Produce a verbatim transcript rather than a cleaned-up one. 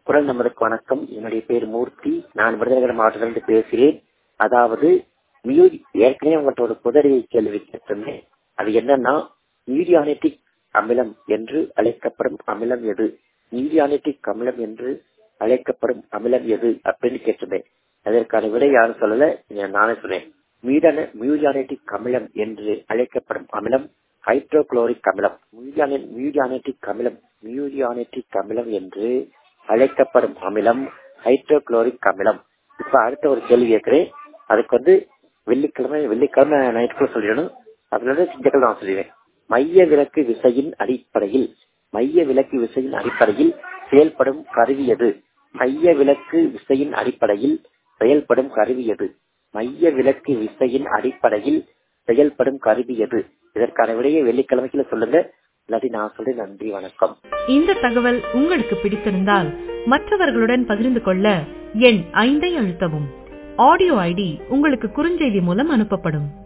குரல் நம்பருக்கு வணக்கம். என்னுடைய பேர் மூர்த்தி. நான் விருதுநகர் மாவட்டத்திலிருந்து பேசுகிறேன். அதாவது மியூ- ஏற்கனவே உங்கள்கிட்ட ஒரு புதறியை கேள்வி கேட்டிருந்தேன். அது என்னன்னா, மியூரியானெட்டிக் அமிலம் என்று அழைக்கப்படும் அமிலம் எது? மியூரியானெட்டிக் அமிலம் என்று அழைக்கப்படும் அமிலம் எது அப்படின்னு கேட்டிருந்தேன். அதற்கான விடை யாரும் சொல்லல, நானே சொன்னேன். மியூரியானெ- மியூரியானெட்டிக் அமிலம் என்று அழைக்கப்படும் அமிலம் ஹைட்ரோகுளோரிக் அமிலம். மியூரியானெ- மியூரியானெட்டிக் அமிலம் மியூரியானெட்டிக் அமிலம் என்று அழைக்கப்படும் அமிலம் ஹைட்ரோகுளோரிக் அமிலம். இப்ப அடுத்த ஒரு கேள்வி கேட்கிறேன். அதுக்கு வந்து வெள்ளிக்கிழமை வெள்ளிக்கிழமை நைட்டுக்குள்ள சொல்லிடணும். அதுல இருந்து திங்கட்கிழமை நான் சொல்லிடுவேன். மைய விலக்கு விசையின் அடிப்படையில் மைய விலக்கு விசையின் அடிப்படையில் செயல்படும் கருவி எது? மைய விலக்கு விசையின் அடிப்படையில் செயல்படும் கருவி எது? மைய விலக்கு விசையின் அடிப்படையில் செயல்படும் கருவி எது? இதற்கான விடையை வெள்ளிக்கிழமைக்குள்ள சொல்லுங்க. இல்லாட்டி நான் சொல்றேன். நன்றி, வணக்கம். இந்த தகவல் உங்களுக்கு பிடித்திருந்தால் மற்றவர்களுடன் பகிர்ந்து கொள்ள எண் ஐந்தை அழுத்தவும். ஆடியோ ஐடி உங்களுக்கு குறுஞ்செய்தி மூலம் அனுப்பப்படும்.